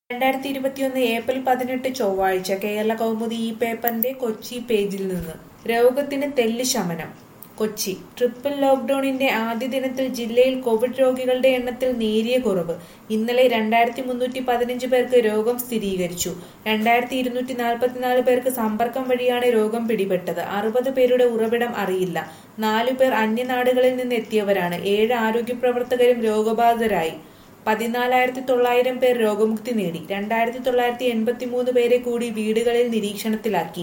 2021 April 18 ചൊവ്വാഴ്ച കേരള കൗമുദി ഈ പേപ്പറിന്റെ കൊച്ചി പേജിൽ നിന്ന് രോഗത്തിന് തെല്ല് ശമനം. കൊച്ചി ട്രിപ്പിൾ ലോക്ഡൌണിന്റെ ആദ്യ ദിനത്തിൽ ജില്ലയിൽ കോവിഡ് രോഗികളുടെ എണ്ണത്തിൽ നേരിയ കുറവ്. ഇന്നലെ 2315 പേർക്ക് രോഗം സ്ഥിരീകരിച്ചു. 2244 പേർക്ക് സമ്പർക്കം വഴിയാണ് രോഗം പിടിപെട്ടത്. 60 പേരുടെ ഉറവിടം അറിയില്ല. 4 പേർ അന്യനാടുകളിൽ നിന്ന് എത്തിയവരാണ്. 7 ആരോഗ്യ പ്രവർത്തകരും രോഗബാധിതരായി. 14,900 പേർ രോഗമുക്തി നേടി. 2,983 പേരെ കൂടി വീടുകളിൽ നിരീക്ഷണത്തിലാക്കി.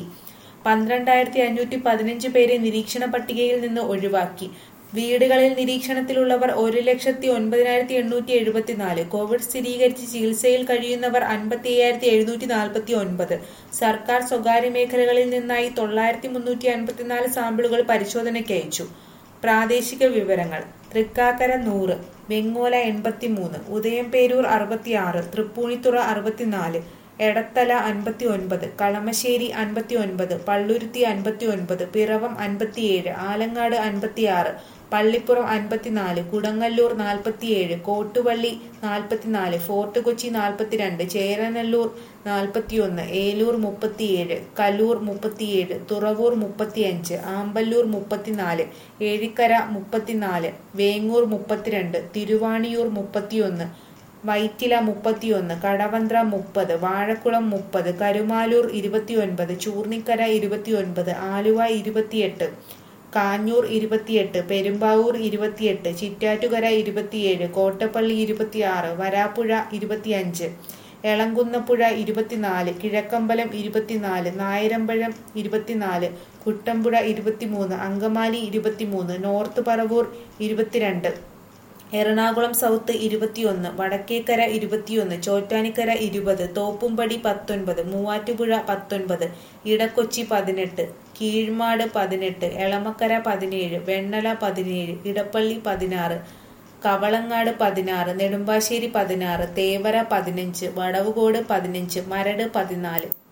12,515 പേരെ നിരീക്ഷണ പട്ടികയിൽ നിന്ന് ഒഴിവാക്കി. വീടുകളിൽ നിരീക്ഷണത്തിലുള്ളവർ 1,09,874. കോവിഡ് സ്ഥിരീകരിച്ച് ചികിത്സയിൽ കഴിയുന്നവർ 55,749. സർക്കാർ സ്വകാര്യ മേഖലകളിൽ നിന്നായി 9,354 സാമ്പിളുകൾ പരിശോധനയ്ക്ക് അയച്ചു. പ്രാദേശിക വിവരങ്ങൾ. Thrikkakara 100, Vengola 83, Udayamperoor 66, Tripunithura 64, Edathala 59, Kalamassery 59, Palluruthy 59, Piravom 57, Alangad 56, Pallippuram 54, Kodungallur 47, Kottuvally 44, Fort Kochi 42, Cheranallur 41, Eloor 37, Kaloor 37, Thuravoor 35, Amballoor 34, Ezhikkara 34, Vengoor 32, Thiruvaniyoor 31, Vyttila 31, Kadavanthra 30, Vazhakulam 30, Karumalloor 29, Choornikkara 29, Aluva 28, Kanjoor 28, Perumbavoor 28, Chittattukara 27, Kottappally 26, Varapuzha 25, Elankunnapuzha 24, Kizhakkambalam 24, Nayarambalam 24, Kuttampuzha 23, Angamaly 23, North Paravur 22, Ernakulam South 21, Vadakkekara 21, Chottanikkara 20, Thoppumpady 19, Muvattupuzha 19, Edakochi 18, Keezhmad 18, Elamakkara 17, Vennala 17, Edappally 16, Kavalangad 16, Nedumbassery 16, Thevara 15, Vadavucode 15, Maradu 14.